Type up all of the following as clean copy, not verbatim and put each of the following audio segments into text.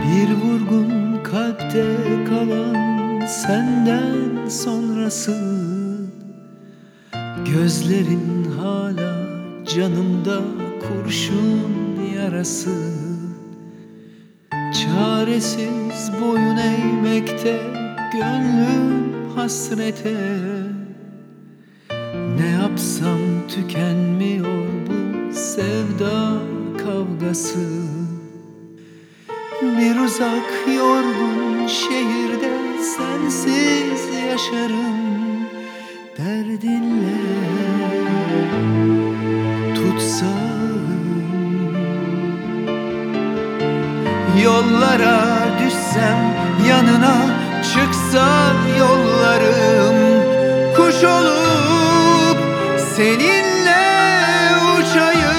Bir vurgun kalpte kalan senden sonrası. Gözlerin hala canımda kurşun yarası. Çaresiz boyun eğmekte gönlüm hasrete. Ne yapsam tükenmiyor bu sevda kavgası. Bir uzak yorgun şehirde sensiz yaşarım. Derdinle tutsam, yollara düşsem, yanına çıksa yollarım. Kuş olup seninle uçayım.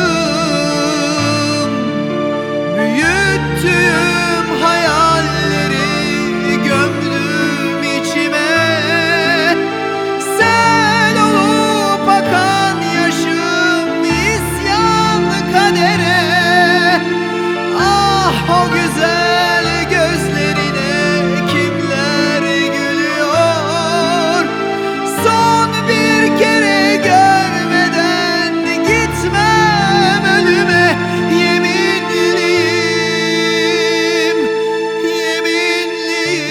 Büyüttüğüm hayalleri gömdüm içime. Sel olup akan yaşım isyan kadere. Ah o güzel gözlerine kimler gülüyor. Son bir kere görmeden gitmem ölüme. Yeminliyim, yeminliyim.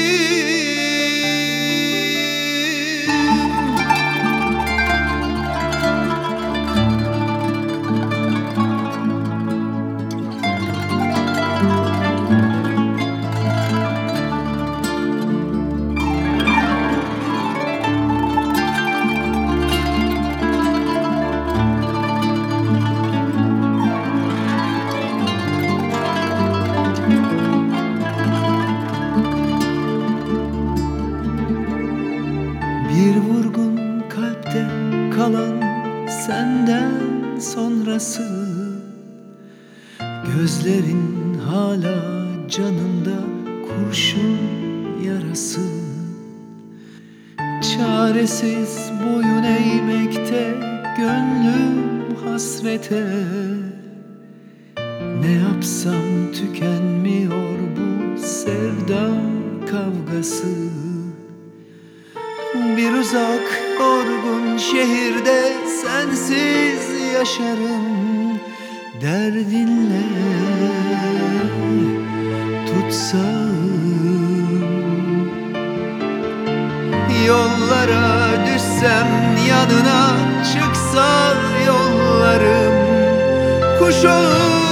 Bir vurgun kalpte kalan senden sonrası. Gözlerin hala canımda kurşun yarası. Çaresiz boyun eğmekte gönlüm hasrete. Ne yapsam tükenmiyor bu sevda kavgası. Bir uzak yorgun şehirde sensiz yaşarım. Derdinle tutsam, yollara düşsem, yanına çıksa yollarım. Kuş olur